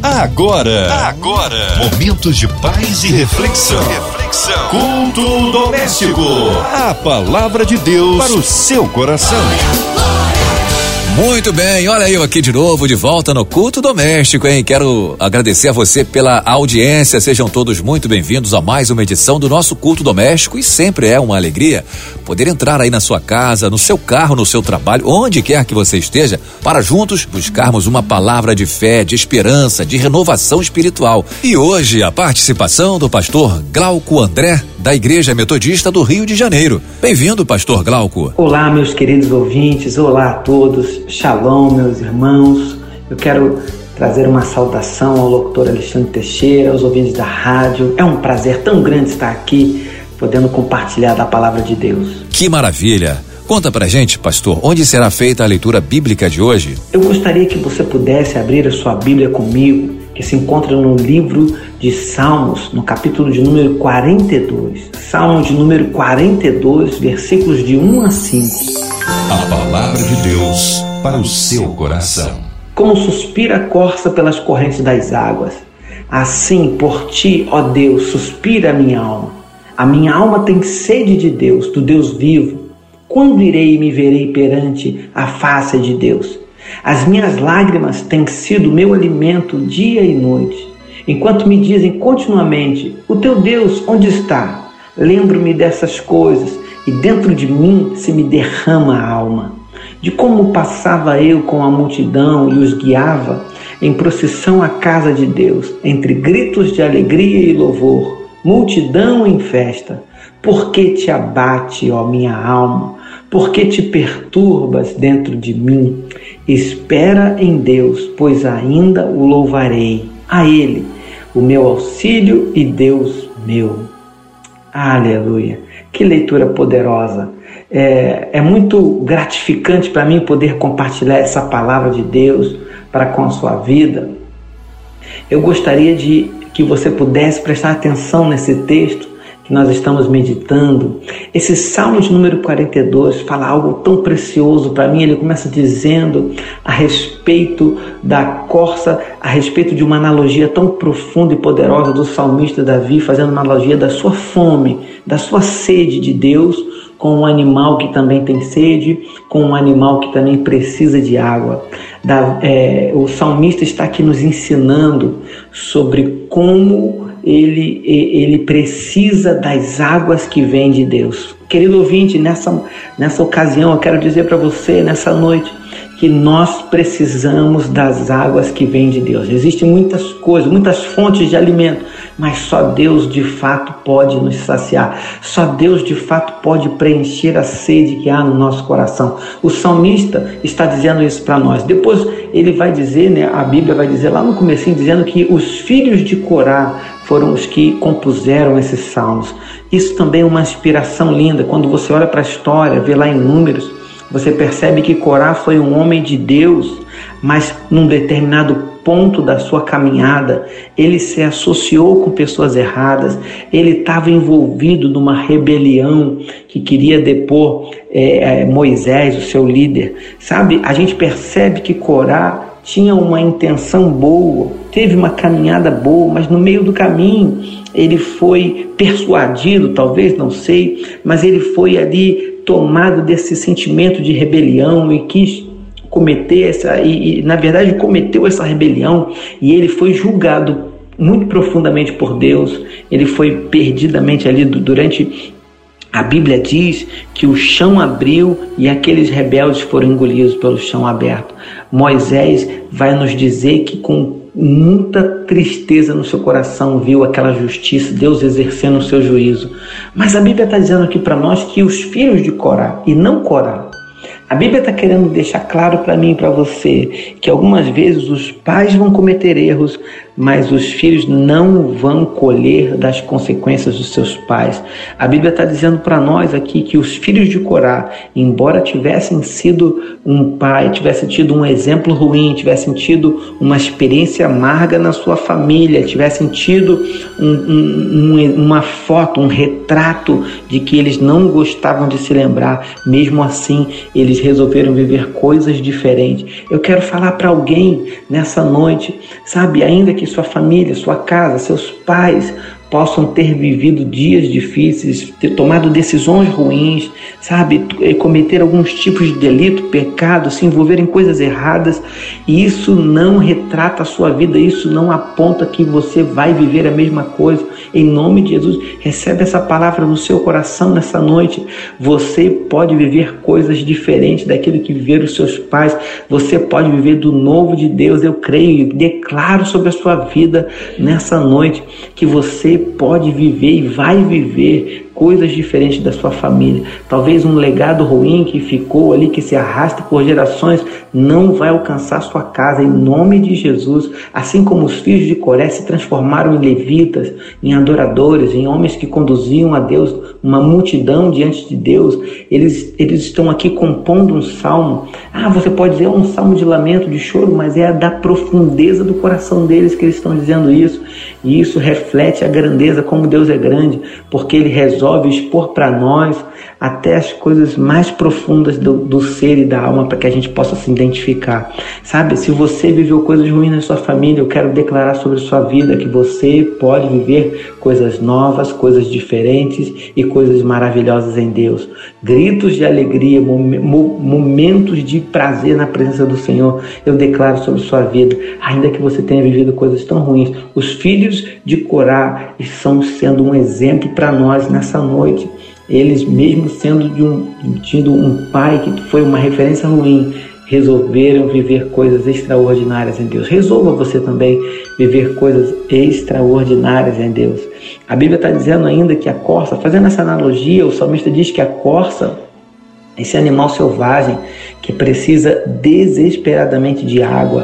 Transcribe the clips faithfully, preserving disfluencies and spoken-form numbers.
Agora, agora, momentos de paz e reflexão. Reflexão. Culto doméstico. A palavra de Deus para o seu coração. Muito bem, olha eu aqui de novo, de volta no Culto Doméstico, hein? Quero agradecer a você pela audiência, sejam todos muito bem-vindos a mais uma edição do nosso Culto Doméstico e sempre é uma alegria poder entrar aí na sua casa, no seu carro, no seu trabalho, onde quer que você esteja, para juntos buscarmos uma palavra de fé, de esperança, de renovação espiritual. E hoje a participação do pastor Glauco André, da Igreja Metodista do Rio de Janeiro. Bem-vindo, pastor Glauco. Olá, meus queridos ouvintes, olá a todos, shalom, meus irmãos. Eu quero trazer uma saudação ao locutor Alexandre Teixeira, aos ouvintes da rádio. É um prazer tão grande estar aqui, podendo compartilhar da palavra de Deus. Que maravilha! Conta pra gente, pastor, onde será feita a leitura bíblica de hoje? Eu gostaria que você pudesse abrir a sua Bíblia comigo, que se encontra no livro de Salmos, no capítulo de número quarenta e dois. Salmo de número quarenta e dois, versículos de um a cinco. A palavra de Deus para o seu coração. Como suspira a corça pelas correntes das águas, assim por ti, ó Deus, suspira a minha alma. A minha alma tem sede de Deus, do Deus vivo. Quando irei e me verei perante a face de Deus? As minhas lágrimas têm sido meu alimento dia e noite, enquanto me dizem continuamente: o teu Deus onde está? Lembro-me dessas coisas e dentro de mim se me derrama a alma, de como passava eu com a multidão e os guiava em procissão à casa de Deus, entre gritos de alegria e louvor, multidão em festa. Por que te abate, ó minha alma? Por que te perturbas dentro de mim? Espera em Deus, pois ainda o louvarei. A Ele, o meu auxílio e Deus meu. Aleluia! Que leitura poderosa! É, é muito gratificante para mim poder compartilhar essa palavra de Deus para com a sua vida. Eu gostaria de que você pudesse prestar atenção nesse texto que nós estamos meditando. Esse Salmo de número quarenta e dois fala algo tão precioso para mim. Ele começa dizendo a respeito da corça, a respeito de uma analogia tão profunda e poderosa do salmista Davi, fazendo uma analogia da sua fome, da sua sede de Deus, com um animal que também tem sede, com um animal que também precisa de água. Da, é, o salmista está aqui nos ensinando sobre como Ele, ele precisa das águas que vêm de Deus. Querido ouvinte, nessa, nessa ocasião eu quero dizer para você, nessa noite, que nós precisamos das águas que vêm de Deus. Existem muitas coisas, muitas fontes de alimento, mas só Deus de fato pode nos saciar. Só Deus de fato pode preencher a sede que há no nosso coração. O salmista está dizendo isso para nós. Depois ele vai dizer, né, a Bíblia vai dizer lá no comecinho, dizendo que os filhos de Corá foram os que compuseram esses salmos. Isso também é uma inspiração linda. Quando você olha para a história, vê lá em Números, você percebe que Corá foi um homem de Deus, mas num determinado ponto da sua caminhada, ele se associou com pessoas erradas, ele estava envolvido numa rebelião que queria depor é, Moisés, o seu líder. Sabe, a gente percebe que Corá tinha uma intenção boa, teve uma caminhada boa, mas no meio do caminho ele foi persuadido, talvez, não sei, mas ele foi ali tomado desse sentimento de rebelião e quis cometer essa, e, e na verdade cometeu essa rebelião, e ele foi julgado muito profundamente por Deus. Ele foi perdidamente ali durante... A Bíblia diz que o chão abriu e aqueles rebeldes foram engolidos pelo chão aberto. Moisés vai nos dizer que com muita tristeza no seu coração viu aquela justiça, Deus exercendo o seu juízo. Mas a Bíblia está dizendo aqui para nós que os filhos de Corá, e não Corá, a Bíblia está querendo deixar claro para mim e para você que algumas vezes os pais vão cometer erros, mas os filhos não vão colher das consequências dos seus pais. A Bíblia está dizendo para nós aqui que os filhos de Corá, embora tivessem sido um pai, tivessem tido um exemplo ruim, tivessem tido uma experiência amarga na sua família, tivessem tido um, um, um, uma foto, um retrato de que eles não gostavam de se lembrar, mesmo assim eles resolveram viver coisas diferentes. Eu quero falar para alguém nessa noite, sabe, ainda que sua família, sua casa, seus pais possam ter vivido dias difíceis, ter tomado decisões ruins, sabe, cometer alguns tipos de delito, pecado, se envolver em coisas erradas, e isso não retrata a sua vida, isso não aponta que você vai viver a mesma coisa. Em nome de Jesus, recebe essa palavra no seu coração nessa noite. Você pode viver coisas diferentes daquilo que viveram os seus pais, você pode viver do novo de Deus. Eu creio e declaro sobre a sua vida nessa noite que você pode viver e vai viver coisas diferentes da sua família. Talvez um legado ruim que ficou ali, que se arrasta por gerações, não vai alcançar sua casa, em nome de Jesus. Assim como os filhos de Coré se transformaram em levitas, em adoradores, em homens que conduziam a Deus, uma multidão diante de Deus, eles, eles estão aqui compondo um salmo. Ah, você pode dizer, é um salmo de lamento, de choro, mas é da profundeza do coração deles que eles estão dizendo isso. E isso reflete a grandeza, como Deus é grande, porque Ele resolve expor para nós até as coisas mais profundas do, do ser e da alma, para que a gente possa se identificar. Sabe, se você viveu coisas ruins na sua família, eu quero declarar sobre a sua vida que você pode viver coisas novas, coisas diferentes e coisas maravilhosas em Deus. Gritos de alegria, momentos de prazer na presença do Senhor, eu declaro sobre a sua vida, ainda que você tenha vivido coisas tão ruins. Os filhos de Corá estão sendo um exemplo para nós nessa noite. Eles, mesmo sendo de um, tido um pai que foi uma referência ruim, resolveram viver coisas extraordinárias em Deus. Resolva você também viver coisas extraordinárias em Deus. A Bíblia está dizendo ainda que a corça, fazendo essa analogia, o salmista diz que a corça, esse animal selvagem que precisa desesperadamente de água,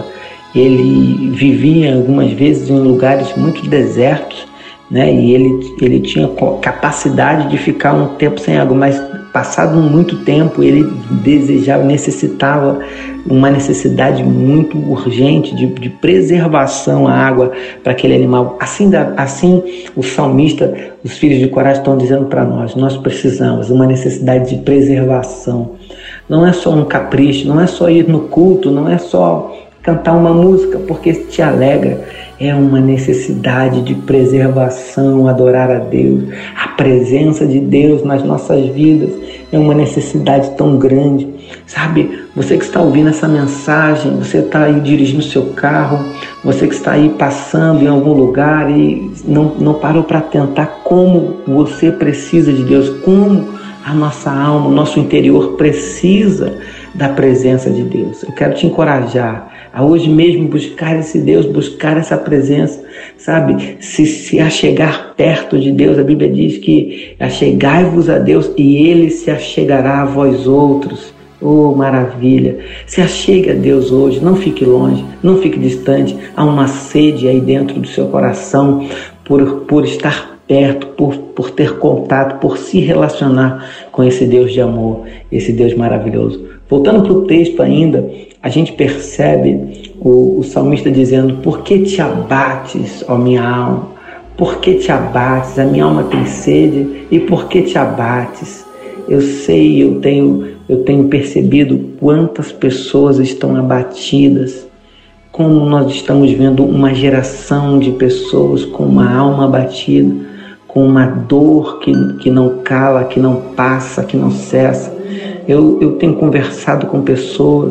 ele vivia algumas vezes em lugares muito desertos, né? E ele, ele tinha capacidade de ficar um tempo sem água, mas passado muito tempo ele desejava, necessitava uma necessidade muito urgente de, de preservação à água para aquele animal. Assim, assim o salmista, os filhos de Corá estão dizendo para nós, nós precisamos uma necessidade de preservação. Não é só um capricho, não é só ir no culto, não é só cantar uma música porque te alegra. É uma necessidade de preservação, adorar a Deus. A presença de Deus nas nossas vidas é uma necessidade tão grande. Sabe, você que está ouvindo essa mensagem, você está aí dirigindo seu carro, você que está aí passando em algum lugar e não, não parou para tentar como você precisa de Deus, como a nossa alma, o nosso interior precisa da presença de Deus. Eu quero te encorajar a hoje mesmo buscar esse Deus, buscar essa presença, sabe? Se, se achegar perto de Deus, a Bíblia diz que achegai-vos a Deus e Ele se achegará a vós outros. Oh, maravilha! Se achegue a Deus hoje, não fique longe, não fique distante. Há uma sede aí dentro do seu coração por, por estar perto, por, por ter contato, por se relacionar com esse Deus de amor, esse Deus maravilhoso. Voltando para o texto ainda, a gente percebe o, o salmista dizendo: por que te abates, ó minha alma? Por que te abates? A minha alma tem sede. E por que te abates? Eu sei, eu tenho, eu tenho percebido quantas pessoas estão abatidas, como nós estamos vendo uma geração de pessoas com uma alma abatida, com uma dor que, que não cala, que não passa, que não cessa. Eu, eu tenho conversado com pessoas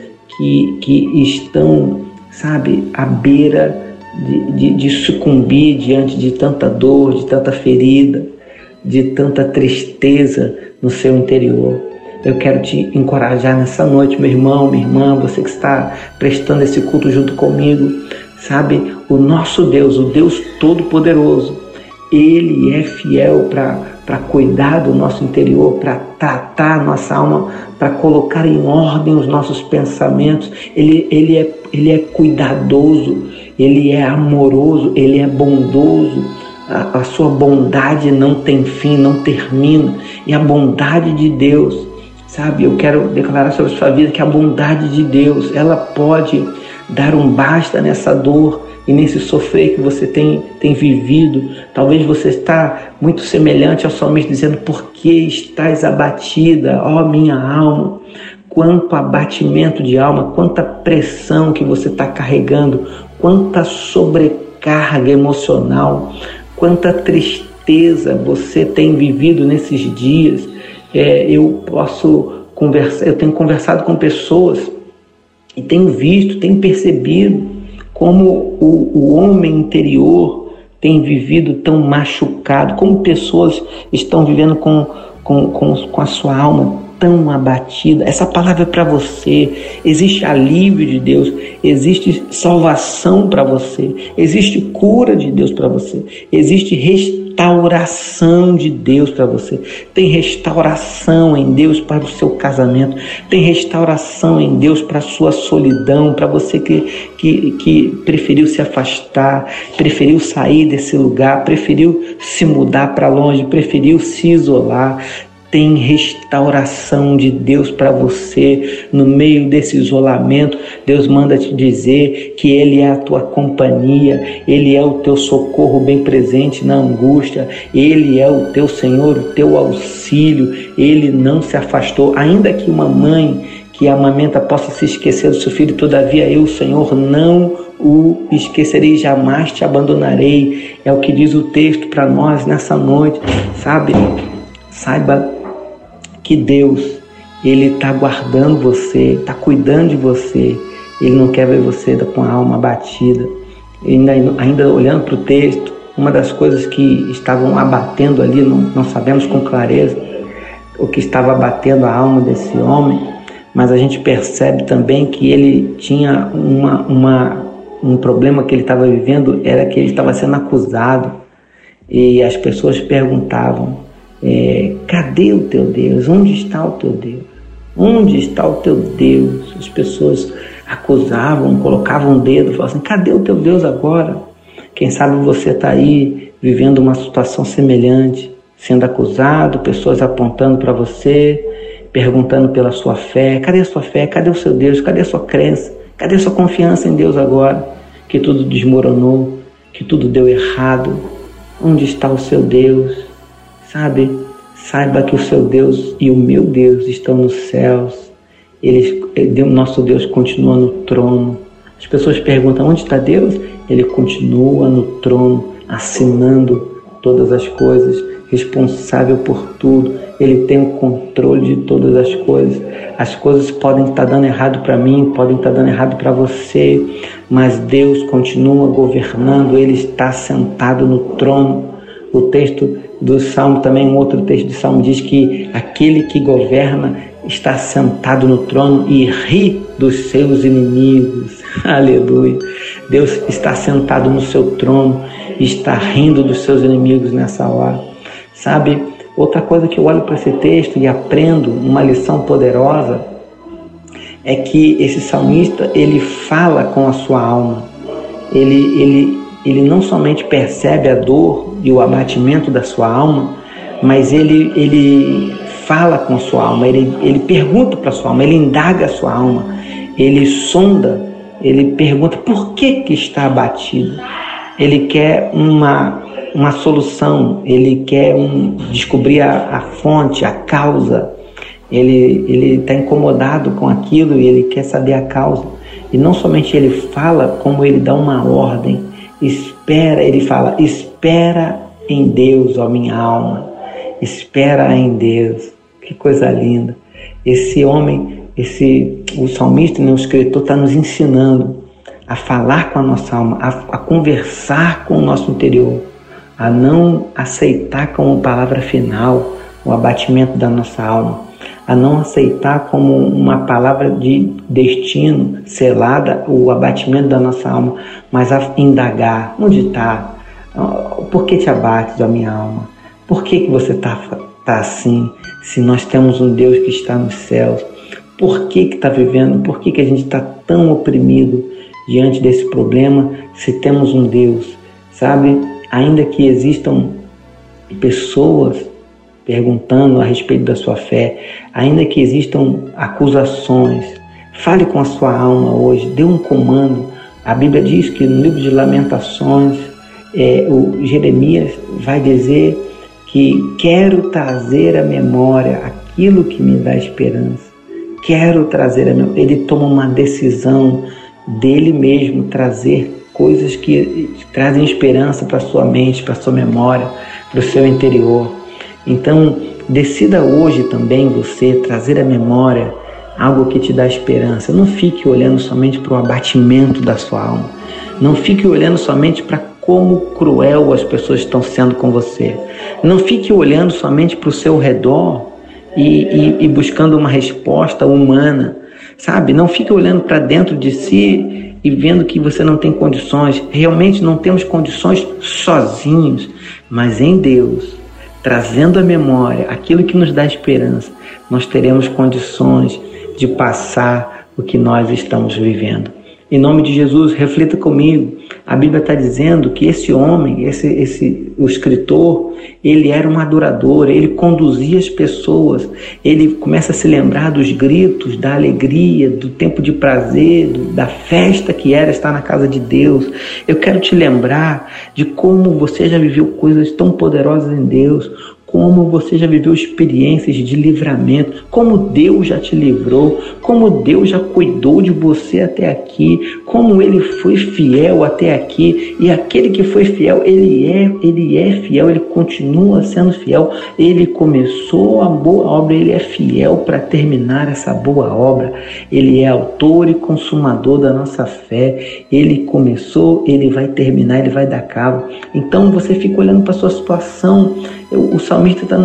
que, que estão, sabe, à beira de, de, de sucumbir diante de tanta dor, de tanta ferida, de tanta tristeza no seu interior. Eu quero te encorajar nessa noite, meu irmão, minha irmã, você que está prestando esse culto junto comigo, sabe, o nosso Deus, o Deus Todo-Poderoso, Ele é fiel para cuidar do nosso interior, para tratar a nossa alma, para colocar em ordem os nossos pensamentos. Ele, ele, é, ele é cuidadoso, Ele é amoroso, Ele é bondoso. A, a sua bondade não tem fim, não termina. E a bondade de Deus, sabe, eu quero declarar sobre a sua vida que a bondade de Deus, ela pode dar um basta nessa dor e nesse sofrer que você tem, tem vivido. Talvez você está muito semelhante ao salmista, dizendo: por que estás abatida, ó minha alma? Quanto abatimento de alma, quanta pressão que você está carregando, quanta sobrecarga emocional, quanta tristeza você tem vivido nesses dias. É, eu posso conversar, eu tenho conversado com pessoas e tenho visto, tenho percebido como o, o homem interior tem vivido tão machucado, como pessoas estão vivendo com, com, com, com a sua alma tão abatida. Essa palavra é para você. Existe alívio de Deus, existe salvação para você, existe cura de Deus para você, existe restauração de Deus para você. Tem restauração em Deus para o seu casamento, tem restauração em Deus para a sua solidão, para você que, que, que preferiu se afastar, preferiu sair desse lugar, preferiu se mudar para longe, preferiu se isolar. Tem restauração de Deus para você no meio desse isolamento. Deus manda te dizer que Ele é a tua companhia, Ele é o teu socorro bem presente na angústia, Ele é o teu Senhor, o teu auxílio. Ele não se afastou. Ainda que uma mãe que amamenta possa se esquecer do seu filho, todavia eu, Senhor, não o esquecerei, jamais te abandonarei. É o que diz o texto para nós nessa noite, sabe? Saiba que Deus, Ele está guardando você, está cuidando de você. Ele não quer ver você com a alma abatida. Ainda, ainda olhando para o texto, uma das coisas que estavam abatendo ali, não, não sabemos com clareza o que estava abatendo a alma desse homem, mas a gente percebe também que ele tinha uma, uma, um problema que ele estava vivendo, era que ele estava sendo acusado. E as pessoas perguntavam: É, cadê o teu Deus? Onde está o teu Deus? Onde está o teu Deus? As pessoas acusavam, colocavam o dedo, falavam assim: cadê o teu Deus agora? Quem sabe você está aí vivendo uma situação semelhante, sendo acusado, pessoas apontando para você, perguntando pela sua fé. Cadê a sua fé? Cadê o seu Deus? Cadê a sua crença? Cadê a sua confiança em Deus agora? Que tudo desmoronou, que tudo deu errado. Onde está o seu Deus? Sabe, saiba que o seu Deus e o meu Deus estão nos céus. Ele, ele, o nosso Deus continua no trono. As pessoas perguntam: onde está Deus? Ele continua no trono, assinando todas as coisas, responsável por tudo. Ele tem o controle de todas as coisas. As coisas podem estar dando errado para mim, podem estar dando errado para você, mas Deus continua governando. Ele está sentado no trono. O texto do Salmo, também um outro texto do Salmo diz que aquele que governa está sentado no trono e ri dos seus inimigos. Aleluia! Deus está sentado no seu trono e está rindo dos seus inimigos nessa hora. Sabe, outra coisa que eu olho para esse texto e aprendo, uma lição poderosa, é que esse salmista, ele fala com a sua alma. Ele, ele, ele não somente percebe a dor e o abatimento da sua alma, mas ele, ele fala com a sua alma, ele, ele pergunta para a sua alma, ele indaga a sua alma, ele sonda, ele pergunta por que, que está abatido. Ele quer uma, uma solução, ele quer um, descobrir a, a fonte, a causa. Ele está incomodado com aquilo e ele quer saber a causa. E não somente ele fala, como ele dá uma ordem. Espera, ele fala: espera em Deus, ó minha alma. Espera em Deus. Que coisa linda. Esse homem, esse, o salmista, né, o escritor, está nos ensinando a falar com a nossa alma, a, a conversar com o nosso interior, a não aceitar como palavra final o abatimento da nossa alma, a não aceitar como uma palavra de destino selada o abatimento da nossa alma, mas a indagar onde está Por que te abates, ó minha alma? Por que, que você está tá assim, se nós temos um Deus que está nos céus? Por que está vivendo? Por que, que a gente está tão oprimido diante desse problema, se temos um Deus? Sabe, ainda que existam pessoas perguntando a respeito da sua fé, ainda que existam acusações, fale com a sua alma hoje, dê um comando. A Bíblia diz que no livro de Lamentações, é, o Jeremias vai dizer que quero trazer à memória aquilo que me dá esperança. Quero trazer a memória. Ele toma uma decisão dele mesmo, trazer coisas que trazem esperança para a sua mente, para a sua memória, para o seu interior. Então, decida hoje também você trazer à memória algo que te dá esperança. Não fique olhando somente para o abatimento da sua alma. Não fique olhando somente para como cruel as pessoas estão sendo com você. Não fique olhando somente para o seu redor e, e, e buscando uma resposta humana, sabe? Não fique olhando para dentro de si e vendo que você não tem condições. Realmente não temos condições sozinhos, mas em Deus, trazendo à memória aquilo que nos dá esperança, nós teremos condições de passar o que nós estamos vivendo. Em nome de Jesus, reflita comigo. A Bíblia está dizendo que esse homem, esse, esse, o escritor, ele era um adorador, ele conduzia as pessoas, ele começa a se lembrar dos gritos, da alegria, do tempo de prazer, do, da festa que era estar na casa de Deus. Eu quero te lembrar de como você já viveu coisas tão poderosas em Deus, como você já viveu experiências de livramento, como Deus já te livrou, como Deus já cuidou de você até aqui, como Ele foi fiel até aqui, e aquele que foi fiel, Ele é, Ele é fiel, Ele continua sendo fiel, Ele começou a boa obra, Ele é fiel para terminar essa boa obra, Ele é autor e consumador da nossa fé, Ele começou, Ele vai terminar, Ele vai dar cabo. Então você fica olhando para a sua situação, o salmista está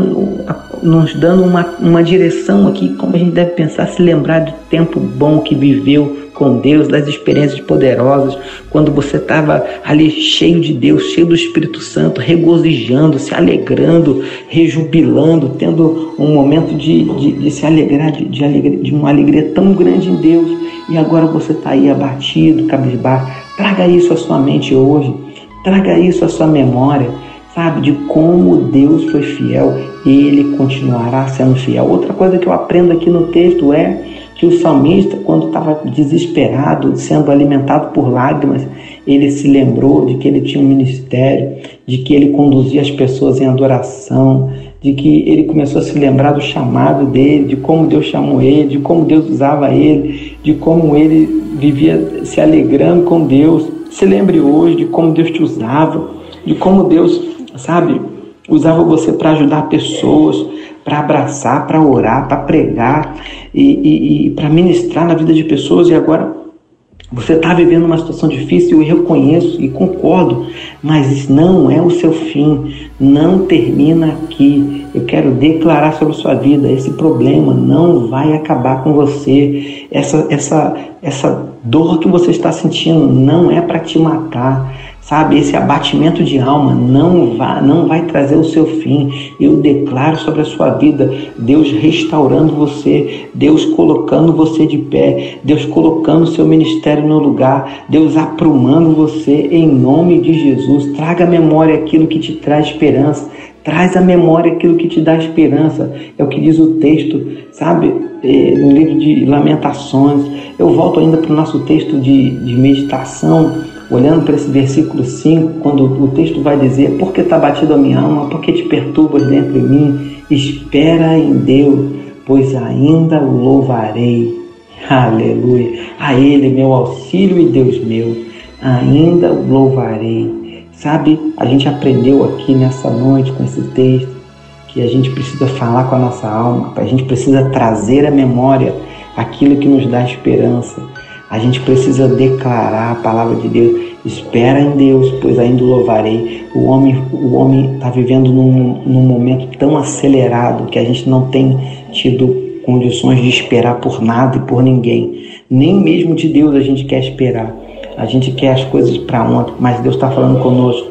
nos dando uma, uma direção aqui, como a gente deve pensar, se lembrar do tempo bom que viveu com Deus, das experiências poderosas, quando você estava ali cheio de Deus, cheio do Espírito Santo, regozijando, se alegrando, rejubilando, tendo um momento de, de, de se alegrar, de, de, alegria, de uma alegria tão grande em Deus, e agora você está aí abatido, cabisbaixo. Traga isso à sua mente hoje, traga isso à sua memória, sabe, de como Deus foi fiel, e Ele continuará sendo fiel. Outra coisa que eu aprendo aqui no texto é que o salmista, quando estava desesperado, sendo alimentado por lágrimas, ele se lembrou de que ele tinha um ministério, de que ele conduzia as pessoas em adoração, de que ele começou a se lembrar do chamado dele, de como Deus chamou ele, de como Deus usava ele, de como ele vivia se alegrando com Deus. Se lembre hoje de como Deus te usava, de como Deus, sabe, usava você para ajudar pessoas, para abraçar, para orar, para pregar e, e, e para ministrar na vida de pessoas. E agora você está vivendo uma situação difícil, eu reconheço e concordo, mas isso não é o seu fim, não termina aqui. Eu quero declarar sobre a sua vida, esse problema não vai acabar com você, essa, essa, essa dor que você está sentindo não é para te matar. Sabe, esse abatimento de alma não vai, não vai trazer o seu fim. Eu declaro sobre a sua vida, Deus restaurando você, Deus colocando você de pé, Deus colocando o seu ministério no lugar, Deus aprumando você em nome de Jesus. Traga à memória aquilo que te traz esperança, traz à memória aquilo que te dá esperança. É o que diz o texto, sabe, no livro de Lamentações. Eu volto ainda para o nosso texto de, de meditação, olhando para esse versículo cinco, quando o texto vai dizer: por que está batido a minha alma, por que te perturbas dentro de mim? Espera em Deus, pois ainda o louvarei. Aleluia. A Ele, meu auxílio e Deus meu, ainda o louvarei. Sabe, a gente aprendeu aqui nessa noite com esse texto que a gente precisa falar com a nossa alma, a gente precisa trazer à memória aquilo que nos dá esperança. A gente precisa declarar a palavra de Deus. Espera em Deus, pois ainda o louvarei. O homem o homem está vivendo num, num momento tão acelerado que a gente não tem tido condições de esperar por nada e por ninguém. Nem mesmo de Deus a gente quer esperar. A gente quer as coisas para ontem, mas Deus está falando conosco.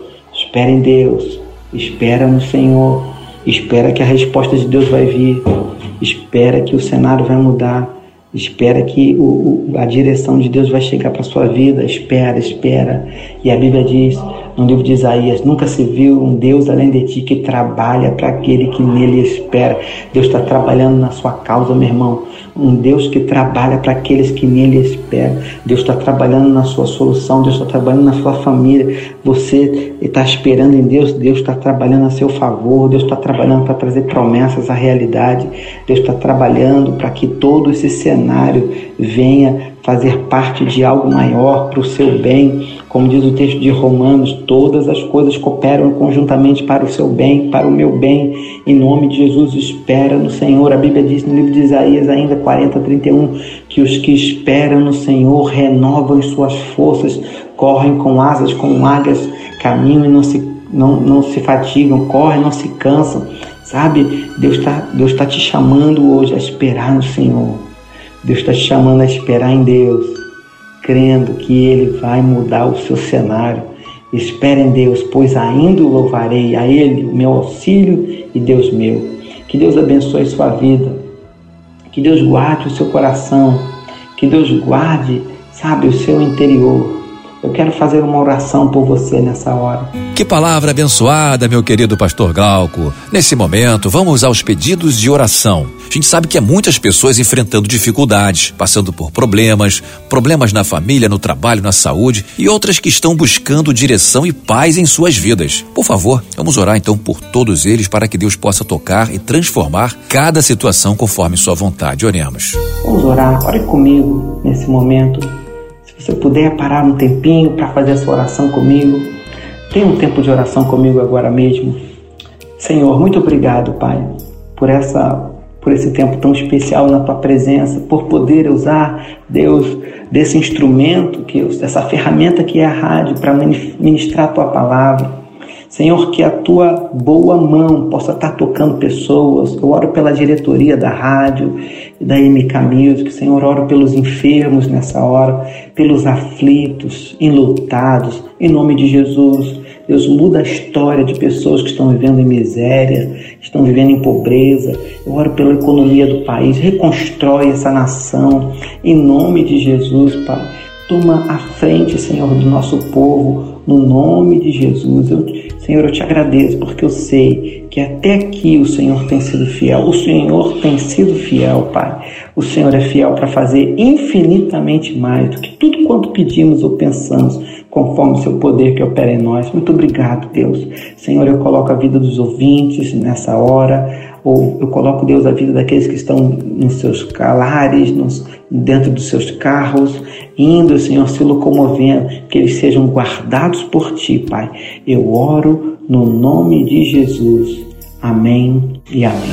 Espera em Deus, espera no Senhor, espera que a resposta de Deus vai vir, espera que o cenário vai mudar, espera que o, o, a direção de Deus vai chegar para a sua vida, espera, espera. E a Bíblia diz, no livro de Isaías, nunca se viu um Deus além de ti que trabalha para aquele que nele espera. Deus está trabalhando na sua causa, meu irmão. Um Deus que trabalha para aqueles que nele esperam. Deus está trabalhando na sua solução, Deus está trabalhando na sua família. Você está esperando em Deus, Deus está trabalhando a seu favor, Deus está trabalhando para trazer promessas à realidade. Deus está trabalhando para que todo esse cenário venha fazer parte de algo maior para o seu bem. Como diz o texto de Romanos, todas as coisas cooperam conjuntamente para o seu bem, para o meu bem. Em nome de Jesus, espera no Senhor. A Bíblia diz no livro de Isaías, ainda quarenta, trinta e um, que os que esperam no Senhor renovam as suas forças, correm com asas como águias, caminham e não se, não, não se fatigam, correm e não se cansam. Sabe, Deus está Deus tá te chamando hoje a esperar no Senhor. Deus está te chamando a esperar em Deus, crendo que Ele vai mudar o seu cenário. Espere em Deus, pois ainda o louvarei, a Ele, o meu auxílio e Deus meu. Que Deus abençoe sua vida, que Deus guarde o seu coração, que Deus guarde, sabe, o seu interior. Eu quero fazer uma oração por você nessa hora. Que palavra abençoada, meu querido pastor Glauco. Nesse momento, vamos aos pedidos de oração. A gente sabe que há muitas pessoas enfrentando dificuldades, passando por problemas, problemas na família, no trabalho, na saúde, e outras que estão buscando direção e paz em suas vidas. Por favor, vamos orar então por todos eles para que Deus possa tocar e transformar cada situação conforme sua vontade. Oremos. Vamos orar, ore comigo nesse momento. Se você puder parar um tempinho para fazer essa oração comigo, tenha um tempo de oração comigo agora mesmo. Senhor, muito obrigado, Pai, por, essa, por esse tempo tão especial na Tua presença, por poder usar, Deus, desse instrumento, que, dessa ferramenta que é a rádio, para ministrar a Tua palavra. Senhor, que a Tua boa mão possa estar tocando pessoas. Eu oro pela diretoria da rádio e da M K Music. Senhor, oro pelos enfermos nessa hora, pelos aflitos, enlutados, em nome de Jesus. Deus, muda a história de pessoas que estão vivendo em miséria, estão vivendo em pobreza. Eu oro pela economia do país, reconstrói essa nação, em nome de Jesus, Pai. Toma a frente, Senhor, do nosso povo, no nome de Jesus. Eu, Senhor, eu te agradeço, porque eu sei que até aqui o Senhor tem sido fiel. O Senhor tem sido fiel, Pai. O Senhor é fiel para fazer infinitamente mais do que tudo quanto pedimos ou pensamos, conforme o seu poder que opera em nós. Muito obrigado, Deus. Senhor, eu coloco a vida dos ouvintes nessa hora, ou eu coloco, Deus, a vida daqueles que estão nos seus lares, nos, dentro dos seus carros, indo, Senhor, se locomovendo, que eles sejam guardados por Ti, Pai. Eu oro no nome de Jesus. Amém e amém.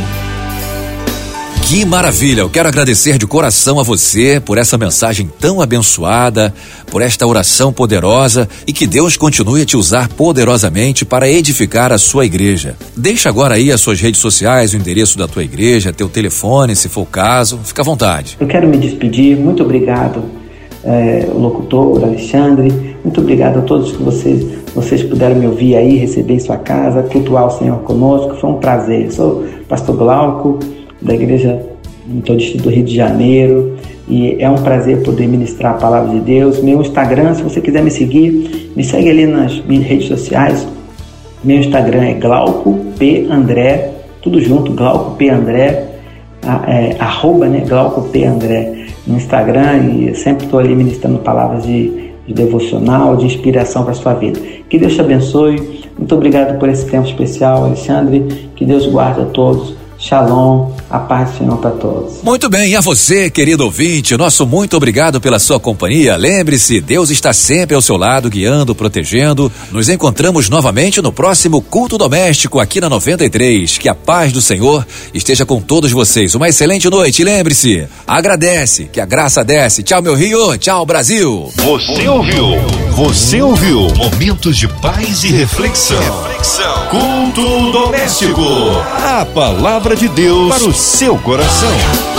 Que maravilha! Eu quero agradecer de coração a você por essa mensagem tão abençoada, por esta oração poderosa, e que Deus continue a te usar poderosamente para edificar a sua igreja. Deixa agora aí as suas redes sociais, o endereço da tua igreja, teu telefone, se for o caso. Fica à vontade. Eu quero me despedir. Muito obrigado, é, o locutor Alexandre. Muito obrigado a todos que vocês, vocês puderam me ouvir aí, receber em sua casa, cultuar o Senhor conosco. Foi um prazer. Eu sou o pastor Glauco, da Igreja Metodista do Rio de Janeiro, e é um prazer poder ministrar a palavra de Deus. Meu Instagram, se você quiser me seguir, me segue ali nas minhas redes sociais. Meu Instagram é Glauco P André, tudo junto, Glauco P André, é, arroba, né, Glauco P André no Instagram, e eu sempre estou ali ministrando palavras de, de devocional, de inspiração para a sua vida. Que Deus te abençoe. Muito obrigado por esse tempo especial, Alexandre. Que Deus guarde a todos. Shalom, a paz do Senhor para todos. Muito bem, e a você, querido ouvinte, nosso muito obrigado pela sua companhia. Lembre-se, Deus está sempre ao seu lado, guiando, protegendo. Nos encontramos novamente no próximo Culto Doméstico aqui na noventa e três. Que a paz do Senhor esteja com todos vocês. Uma excelente noite. Lembre-se, agradece, que a graça desce. Tchau, meu Rio. Tchau, Brasil. Você ouviu? Você ouviu? Momentos de paz e reflexão. Reflexão. Culto Doméstico. A palavra de Deus para o seu coração.